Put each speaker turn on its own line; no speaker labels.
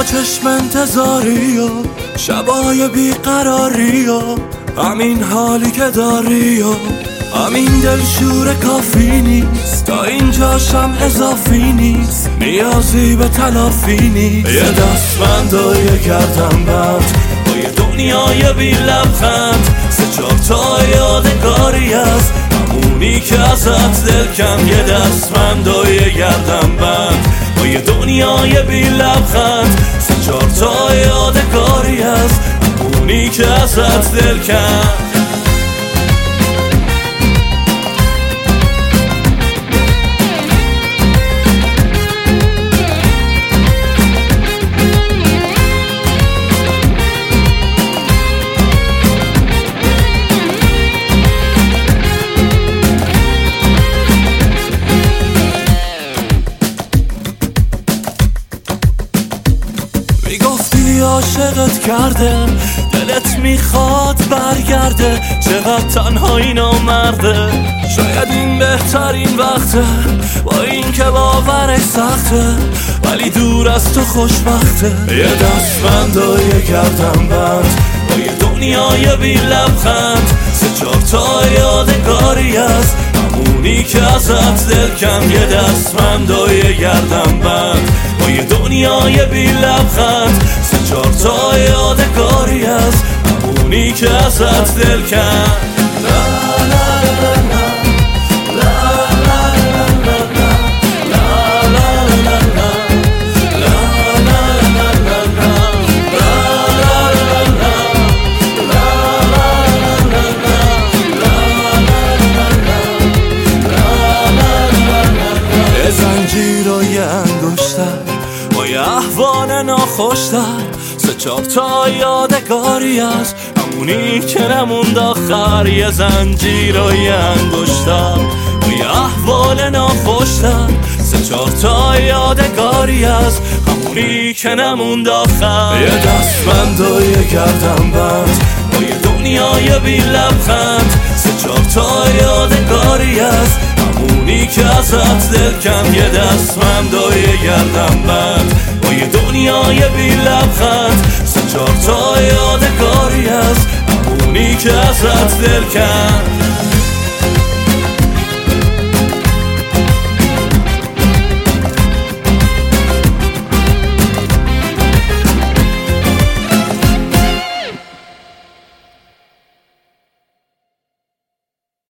چشم انتظاری و شبای بیقراری و همین حالی که داری و همین دلشور کافی نیست، تا اینجاشم اضافی نیست، نیازی به تلافی نیست. یه دستبند و یه گردن بند با یه دنیای بی لبخند، سه چهار تا یادگاری از همونی که ازت دل کن. یه دستبند و یه گردن بند با یه دنیای بی لبخند، سه چهار تا یادگاری از همونی که ازت دل کن. میگفتی عاشقت کرده، دلت میخواد برگرده، چقدر تنهایی نامرده. شاید این بهترین وقته، با این که باورش سخته، ولی دور از تو خوشبخته. یه دستبند و یه گردن بند با یه دنیای بی لبخند، سه چهار تا یادگاری از همونی که ازت دل کن. یه دستبند و یه گردن بند با یه دنیای بی لبخند، سه چهار تا یادگاری از همونی که ازت دل کن. زنجیر و یه انگشتر با یه احوال ناخوشتر، سه چهار تا یادگاری از همونی که نموند آخر. یه زنجیر و یه انگشتر با یه احوال ناخوشتر، سه چهار تا یادگاری از همونی که نموند آخر. یه دستبند و یه گردن بند با یه دنیای بی لبخند، سه چهار تا یادگاری از همونی که ازت دل کن. یه دستبند و یه گردن بند با یه دنیای بی لبخند، سه چهار تا یادگاری از همونی که ازت دل کن.